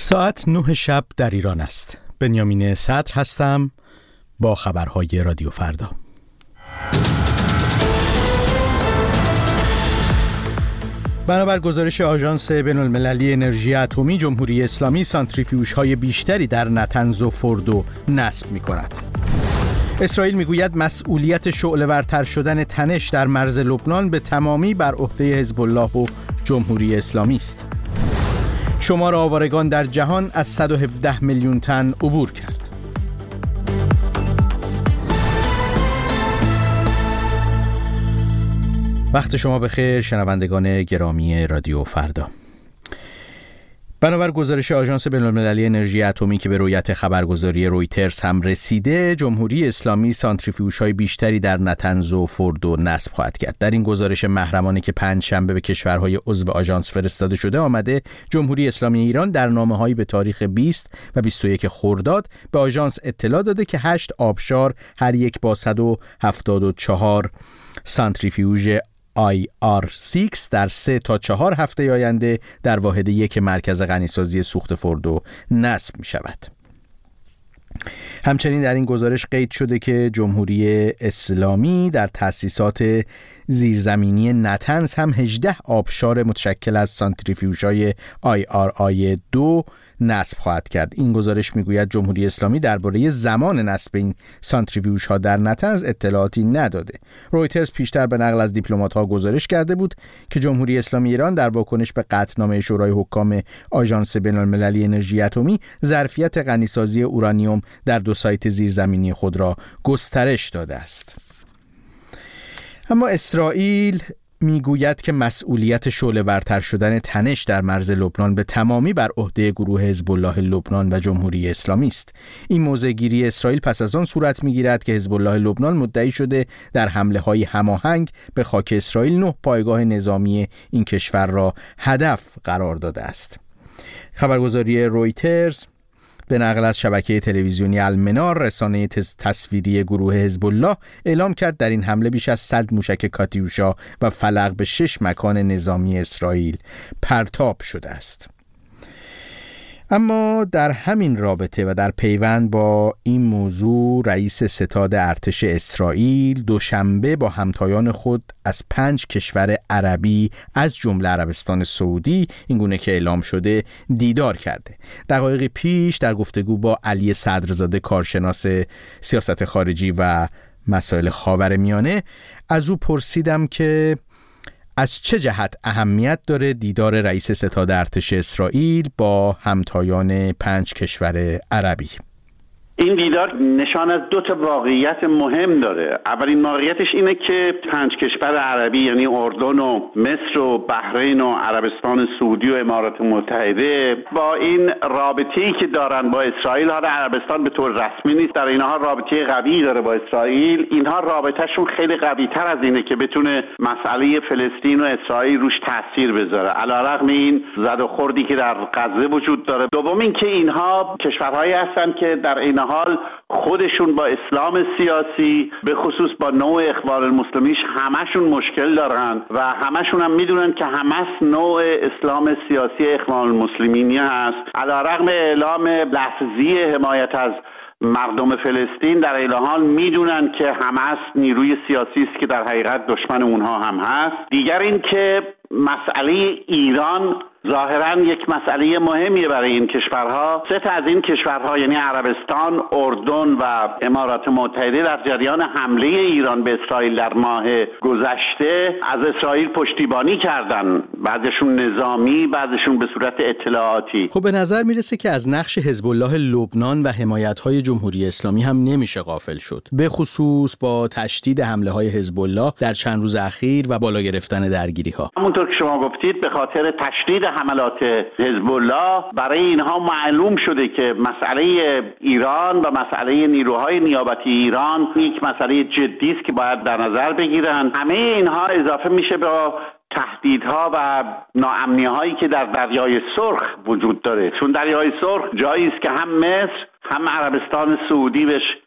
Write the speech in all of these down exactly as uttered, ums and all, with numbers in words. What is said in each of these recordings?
ساعت نه شب در ایران است. بنیامین صدر هستم با خبرهای رادیو فردا. بنابر گزارش آژانس بین‌المللی انرژی اتمی، جمهوری اسلامی سانتریفیوژهای بیشتری در نتنز و فوردو نصب می‌کند. اسرائیل میگوید مسئولیت شعله‌ورتر شدن تنش در مرز لبنان به تمامی بر عهده حزب الله و جمهوری اسلامی است. شمار آوارگان در جهان از صد و هفده میلیون تن عبور کرد. وقت شما بخیر شنوندگان گرامی رادیو فردا. بنابر گزارش آژانس بین‌المللی انرژی اتمی که به رویت خبرگزاری رویترز هم رسیده، جمهوری اسلامی سانتریفیوژهای بیشتری در نتنز و فوردو نصب خواهد کرد. در این گزارش محرمانه که پنج شنبه به کشورهای عضو آژانس فرستاده شده آمده جمهوری اسلامی ایران در نامه‌هایی به تاریخ بیست و بیست و یک خرداد به آژانس اطلاع داده که هشت آبشار هر یک با صد و هفتاد و چهار سانتریفیوژ آی آر شش در سه تا چهار هفته آینده در واحد یک مرکز غنیسازی سوخت فوردو نصب می شود. همچنین در این گزارش قید شده که جمهوری اسلامی در تأسیسات زیرزمینی نتنز هم هجده آبشار متشکل از سانتریفیوژهای آی آر آی دو نصب خواهد کرد. این گزارش میگوید جمهوری اسلامی درباره زمان نصب این سانتریفیوژها در نتنز اطلاعاتی نداده. رویترز پیشتر به نقل از دیپلمات‌ها گزارش کرده بود که جمهوری اسلامی ایران در واکنش به قطعنامه شورای حکام آژانس بین‌المللی انرژی اتمی ظرفیت غنیسازی اورانیوم در دو سایت زیرزمینی خود را گسترش داده است. اما اسرائیل میگوید که مسئولیت شعله‌ورتر شدن تنش در مرز لبنان به تمامی بر عهده گروه حزب الله لبنان و جمهوری اسلامی است. این موضع‌گیری اسرائیل پس از آن صورت میگیرد که حزب الله لبنان مدعی شده در حمله‌های هماهنگ به خاک اسرائیل نه پایگاه نظامی این کشور را هدف قرار داده است. خبرگزاری رویترز به نقل از شبکه تلویزیونی المنار، رسانه تصویری گروه حزب الله، اعلام کرد در این حمله بیش از صد موشک کاتیوشا و فلق به شش مکان نظامی اسرائیل پرتاب شده است. اما در همین رابطه و در پیوند با این موضوع، رئیس ستاد ارتش اسرائیل دوشنبه با همتایان خود از پنج کشور عربی از جمله عربستان سعودی، این گونه که اعلام شده، دیدار کرده. دقایقی پیش در گفتگو با علی صدرزاده، کارشناس سیاست خارجی و مسائل خاورمیانه، از او پرسیدم که از چه جهت اهمیت داره دیدار رئیس ستاد ارتش اسرائیل با همتایان پنج کشور عربی؟ این دیدار نشان از دو تا واقعیت مهم داره. اولین واقعیتش اینه که پنج کشور عربی یعنی اردن و مصر و بحرین و عربستان سعودی و امارات متحده با این رابطه‌ای که دارن با اسرائیل، حالا عربستان به طور رسمی نیست، در اینها رابطه قوی داره با اسرائیل، اینها رابطهشون خیلی قوی تر از اینه که بتونه مسئله فلسطین و اسرائیل روش تاثیر بذاره، علیرغم این زد و خوردی که در غزه وجود داره. دوم این که اینها کشورهایی هستن که در این حال خودشون با اسلام سیاسی به خصوص با نوع اخوان المسلمینش همشون مشکل دارن و همشون هم میدونن که حماس نوع اسلام سیاسی اخوان المسلمینی هست. علیرغم اعلام لفظی حمایت از مردم فلسطین، در این حال میدونن که حماس نیروی سیاسی است که در حقیقت دشمن اونها هم هست. دیگر این که مسئله ایران ظاهراً یک مسئله مهمیه برای این کشورها. سه تا از این کشورها یعنی عربستان، اردن و امارات متحده در جریان حمله ایران به اسرائیل در ماه گذشته از اسرائیل پشتیبانی کردن، بعضیشون نظامی، بعضیشون به صورت اطلاعاتی. خب به نظر میرسه که از نقش حزب الله لبنان و حمایت‌های جمهوری اسلامی هم نمیشه غافل شد، به خصوص با تشدید حمله‌های حزب الله در چند روز اخیر و بالا گرفتن درگیری‌ها. همونطور که شما گفتید به خاطر تشدید حملات حزب الله برای اینها معلوم شده که مسئله ایران و مسئله نیروهای نیابتی ایران یک مسئله جدی است که باید در نظر بگیرن. همه اینها اضافه میشه به تهدیدها و ناامنی‌هایی که در دریای سرخ وجود داره، چون دریای سرخ جایی است که هم مصر هم عربستان سعودی بهش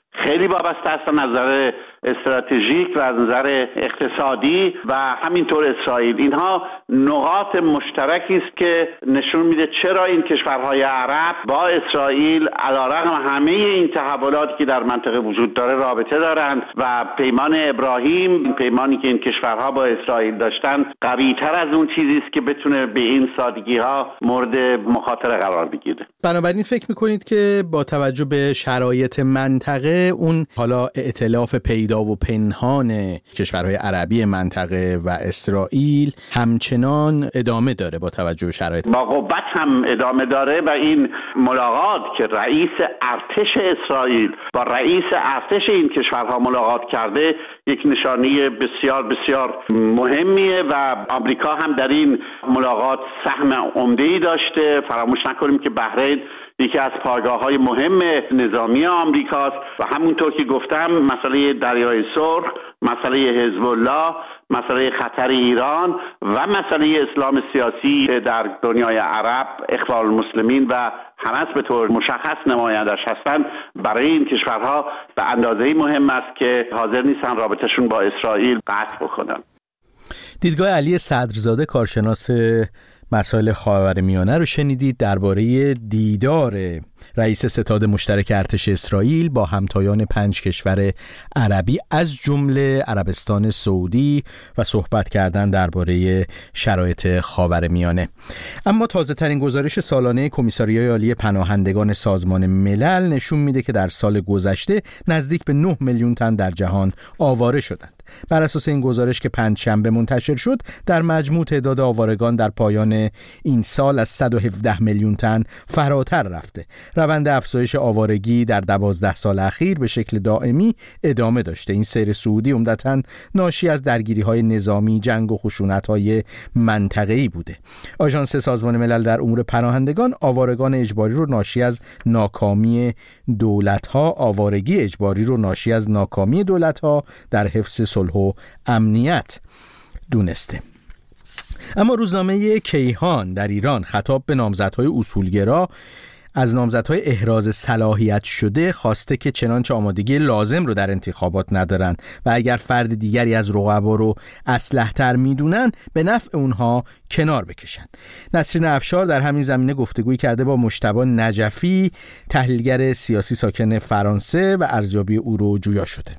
خیلی وابسته است از نظر استراتژیک و از نظر اقتصادی و همینطور اسرائیل. اینها نقاط مشترکی است که نشون میده چرا این کشورهای عرب با اسرائیل علیرغم همه این تحولاتی که در منطقه وجود داره رابطه دارند و پیمان ابراهیم، پیمانی که این کشورها با اسرائیل داشتن، قوی تر از اون چیزی است که بتونه به این سادگی ها مورد مخاطره قرار بگیره. بنابراین فکر میکنید که با توجه به شرایط منطقه اون حالا ائتلاف پیدا و پنهان کشورهای عربی منطقه و اسرائیل همچنان ادامه داره با توجه به شرایط؟ با قوت هم ادامه داره و این ملاقات که رئیس ارتش اسرائیل با رئیس ارتش این کشورها ملاقات کرده یک نشانه بسیار بسیار مهمیه و آمریکا هم در این ملاقات سهم عمده‌ای داشته. فراموش نکنیم که بحرین یکی از پایگاه‌های مهم نظامی آمریکاست و همونطور که گفتم مسئله دریای سرخ، مسئله حزب الله، مسئله خطر ایران و مسئله اسلام سیاسی در دنیای عرب، اخوان المسلمین و حماس به طور مشخص نمایندش هستند، برای این کشورها به اندازه‌ای مهم است که حاضر نیستن رابطهشون با اسرائیل قطع بکنن. دیدگاه علی صدرزاده کارشناس مسائل خاورمیانه رو شنیدید درباره دیدار رئیس ستاد مشترک ارتش اسرائیل با همتایان پنج کشور عربی از جمله عربستان سعودی و صحبت کردن درباره شرایط خاورمیانه. اما تازه ترین گزارش سالانه کمیساریای عالی پناهندگان سازمان ملل نشون میده که در سال گذشته نزدیک به نه میلیون تن در جهان آواره شدند. بر اساس این گزارش که پنجشنبه منتشر شد، در مجموع تعداد آوارگان در پایان این سال از صد و هفده میلیون تن فراتر رفته. روند افزایش آوارگی در دوازده سال اخیر به شکل دائمی ادامه داشته. این سیر صعودی عمدتاً ناشی از درگیری‌های نظامی، جنگ و خشونت‌های منطقه‌ای بوده. آژانس سازمان ملل در امور پناهندگان آوارگان اجباری رو ناشی از ناکامی دولت‌ها، آوارگی اجباری رو ناشی از ناکامی دولت‌ها در حفظ صلح و امنیت دونسته. اما روزنامه کیهان در ایران خطاب به نامزدهای اصولگرا از نامزدهای احراز صلاحیت شده خواسته که چنانچه آمادگی لازم رو در انتخابات ندارن و اگر فرد دیگری از رقبا رو اصلح‌تر میدونن به نفع اونها کنار بکشن. نسرین افشار در همین زمینه گفتگویی کرده با مجتبی نجفی، تحلیلگر سیاسی ساکن فرانسه و ارزیابی او رو جویا شده.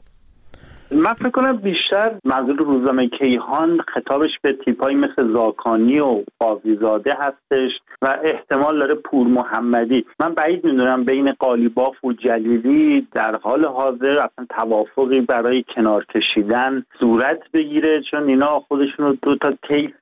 من فکر کنم بیشتر منظور روزنامه کیهان خطابش به تیپایی مثل زاکانی و قاضیزاده هستش و احتمال داره پور محمدی. من بعید میدونم بین قالیباف و جلیلی در حال حاضر اصلا توافقی برای کنار کشیدن صورت بگیره، چون اینا خودشون رو دو تا کیس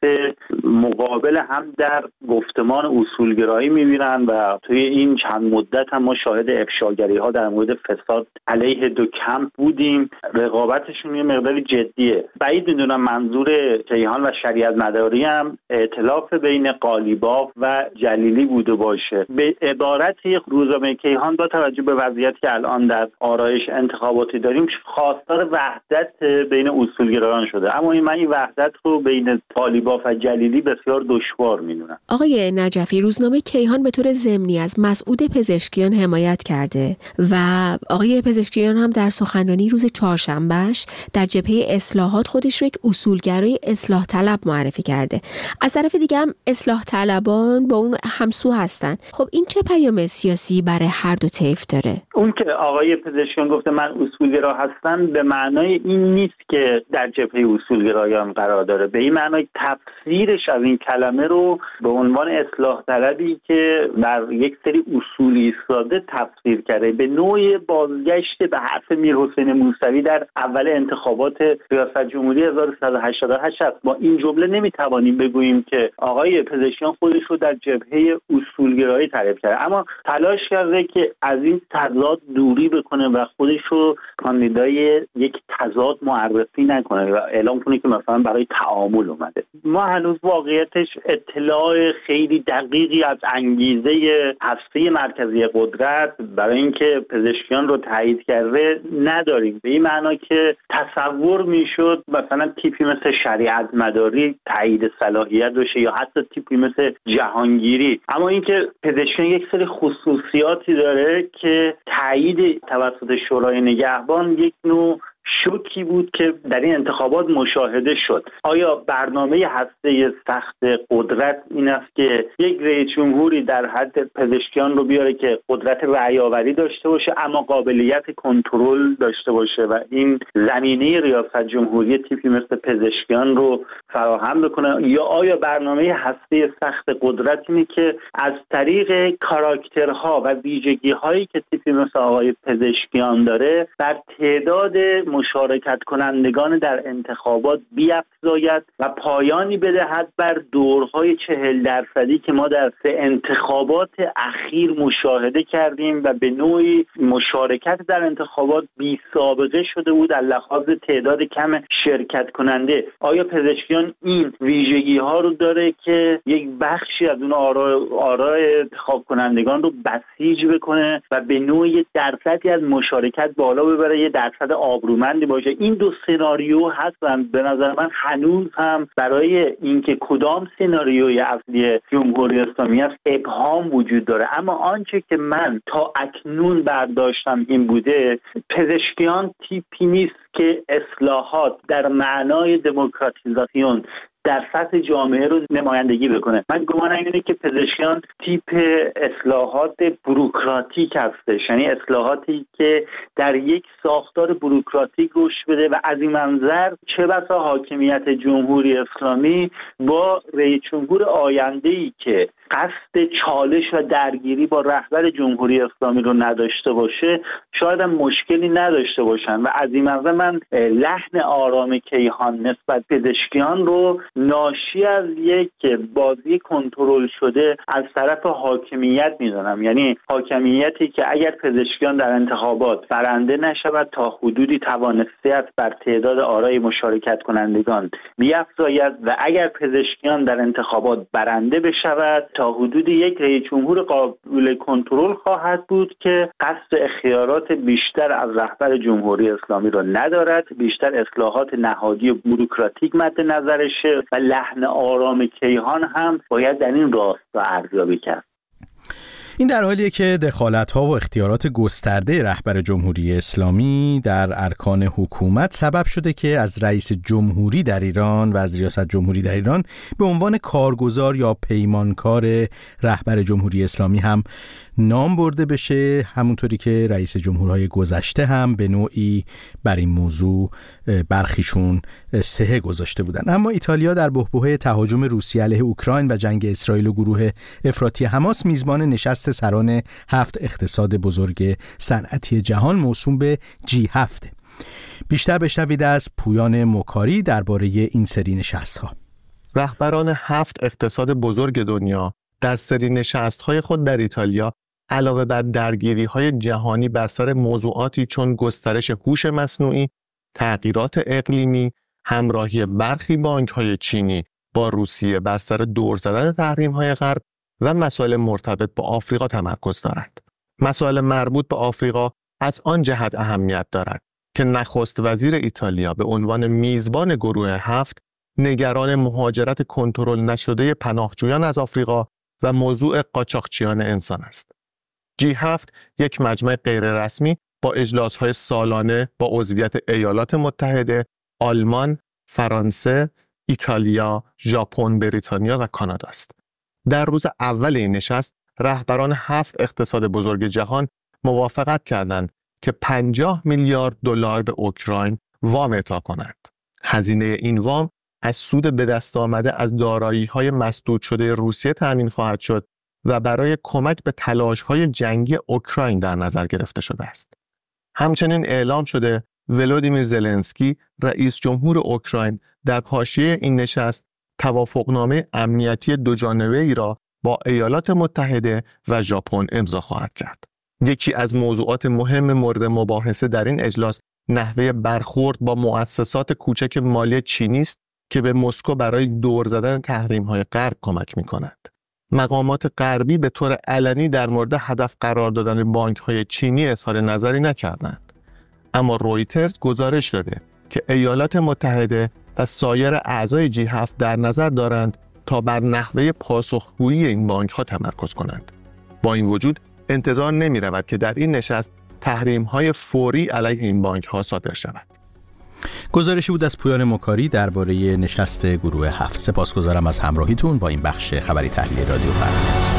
مقابل هم در گفتمان اصولگرایی میبینن و توی این چند مدت هم ما شاهد افشاگری ها در مورد فساد علیه دو کمپ بودیم. رقابت تشون یه مقداری جدیه. بعید میدونم منظور کیهان و شریعت مداری هم ائتلاف بین قالیباف و جلیلی بوده باشه. به عبارتی روزنامه کیهان با توجه به وضعیتی که الان در آرایش انتخاباتی داریم خواستار وحدت بین اصولگرایان شده، اما این من این وحدت رو بین قالیباف و جلیلی بسیار دشوار میدونم. آقای نجفی، روزنامه کیهان به طور ضمنی از مسعود پزشکیان حمایت کرده و آقای پزشکیان هم در سخنرانی روز چهارشنبه در جبهه اصلاحات خودش رو یک اصولگرای اصلاح طلب معرفی کرده. از طرف دیگه هم اصلاح طلبان با اون همسو هستن. خب این چه پیام سیاسی برای هر دو طیف داره؟ اون که آقای پزشکیان گفته من اصولگرا هستم به معنای این نیست که در جبهه اصولگرایان قرار داره. به این معنای تفسیرش از این کلمه رو به عنوان اصلاح طلبی که بر یک سری اصول ایستاده تفسیر کرده، به نوع بازگشت به حرف میرحسین موسوی در اول انتخابات ریاست جمهوری هزار و سیصد و هشتاد و هشت است. با این جمله نمیتوانیم بگوییم که آقای پزشکیان خودش رو در جبهه اصولگرایی تعریف کرده، اما تلاش کرده که از این تضاد دوری بکنه و خودش رو کاندیدای یک تضاد معرفی نکنه و اعلام کنه که مثلا برای تعامل اومده. ما هنوز واقعیتش اطلاع خیلی دقیقی از انگیزه هسته مرکزی قدرت برای اینکه پزشکیان رو تایید کرده نداریم. به این معنا که تصور میشد مثلا تیپی مثل شریعت مداری تایید صلاحیت بشه یا حتی تیپی مثل جهانگیری، اما اینکه پزشکیان یک سری خصوصیاتی داره که تایید توسط شورای نگهبان یک نوع شوکی بود که در این انتخابات مشاهده شد. آیا برنامه هسته سخت قدرت این است که یک رئیس جمهوری در حد پزشکیان رو بیاره که قدرت رأی‌آوری داشته باشه اما قابلیت کنترل داشته باشه و این زمینه ریاست جمهوری تیپی مثل پزشکیان رو فراهم بکنه، یا آیا برنامه هسته سخت قدرت اینه که از طریق کاراکترها و ویژگی‌هایی که تیپی مثل آقای پزشکیان داره بر تعداد مشارکت کنندگان در انتخابات بیفزاید و پایانی بدهد بر دورهای چهل درصدی که ما در سه انتخابات اخیر مشاهده کردیم و به نوعی مشارکت در انتخابات بی سابقه شده بود در لحاظ تعداد کم شرکت کننده. آیا پزشکیان این ویژگی ها رو داره که یک بخشی از اون آرای انتخاب کنندگان رو بسیج بکنه و به نوعی درصدی از مشارکت بالا ببره، یه درصد آبرومندی باشه؟ این دو سناریو هست و به نظر من هنوز هم برای اینکه کدام سناریوی اصلی جمهوری اسلامی است ابهام وجود داره. اما آنچه که من تا اکنون برداشتم این بوده، پزشکیان تیپی نیست که اصلاحات در معنای دموکراتیزاسیون در سطح جامعه رو نمایندگی بکنه. من گمانم اینه که پزشکیان تیپ اصلاحات بوروکراتیک هستش، یعنی اصلاحاتی که در یک ساختار بوروکراتیک رشد بده و از این منظر چه بسا حاکمیت جمهوری اسلامی با رئیس جمهور آینده‌ای که قصد چالش و درگیری با رهبر جمهوری اسلامی رو نداشته باشه شاید هم مشکلی نداشته باشن و از این منظر من لحن آرام کیهان نسبت پزشکیان رو ناشی از یک بازی کنترل شده از طرف حاکمیت میدونم، یعنی حاکمیتی که اگر پزشکیان در انتخابات برنده نشود تا حدودی توانسته است بر تعداد آرای مشارکت کنندگان بیفزاید و اگر پزشکیان در انتخابات برنده بشود تا حدودی یک رئیس جمهور قابل کنترل خواهد بود که قصد اختیارات بیشتر از رهبر جمهوری اسلامی را ندارد، بیشتر اصلاحات نهادی و بوروکراتیک مد نظرشه و لحن آرام کیهان هم باید در این راستا ارزیابی کرد. این در حالیه که دخالت‌ها و اختیارات گسترده رهبر جمهوری اسلامی در ارکان حکومت سبب شده که از رئیس جمهوری در ایران و از ریاست جمهوری در ایران به عنوان کارگزار یا پیمانکار رهبر جمهوری اسلامی هم نام برده بشه، همونطوری که رئیس جمهورهای گذشته هم به نوعی بر این موضوع برخیشون سهه گذاشته بودن. اما ایتالیا در بحبوحه تهاجم روسیه علیه اوکراین و جنگ اسرائیل و گروه افراطی حماس میزبان نشست سران هفت اقتصاد بزرگ صنعتی جهان موسوم به جی هفت. بیشتر بشنوید از پویان مکاری درباره این سری نشست‌ها. رهبران هفت اقتصاد بزرگ دنیا در سری نشست‌های خود در ایتالیا علاوه بر درگیری‌های جهانی بر سر موضوعاتی چون گسترش هوش مصنوعی، تغییرات اقلیمی، همراهی برخی بانک‌های چینی با روسیه بر سر دور زدن تحریم‌های غرب و مسائل مرتبط با آفریقا تمرکز دارد. مسائل مربوط به آفریقا از آن جهت اهمیت دارد که نخست وزیر ایتالیا به عنوان میزبان گروه هفت نگران مهاجرت کنترل نشده پناهجویان از آفریقا و موضوع قاچاقچیان انسان است. جی هفت یک مجمع غیررسمی با اجلاس‌های سالانه با عضویت ایالات متحده، آلمان، فرانسه، ایتالیا، ژاپن، بریتانیا و کانادا است. در روز اول این نشست رهبران هفت اقتصاد بزرگ جهان موافقت کردند که پنجاه میلیارد دلار به اوکراین وام اعطا کنند. هزینه این وام از سود به دست آمده از دارایی‌های مسدود شده روسیه تأمین خواهد شد و برای کمک به تلاش‌های جنگی اوکراین در نظر گرفته شده است. همچنین اعلام شده ولودیمیر زلنسکی رئیس جمهور اوکراین در حاشیه این نشست توافقنامه امنیتی دوجانبه‌ای را با ایالات متحده و ژاپن امضا خواهد کرد. یکی از موضوعات مهم مورد مباحثه در این اجلاس نحوه برخورد با مؤسسات کوچک مالی چینی است که به مسکو برای دور زدن تحریم‌های غرب کمک می‌کند. مقامات غربی به طور علنی در مورد هدف قرار دادن بانک‌های چینی اظهار نظری نکردند. اما رویترز گزارش داده که ایالات متحده و سایر اعضای جی هفت در نظر دارند تا بر نحوه پاسخگویی این بانک‌ها تمرکز کنند. با این وجود انتظار نمی‌رود که در این نشست تحریم‌های فوری علیه این بانک‌ها صادر شود. گزارشی بود از پویان مکاری درباره نشست گروه هفت. سپاسگزارم از همراهیتون با این بخش خبری تحلیل رادیو فردا.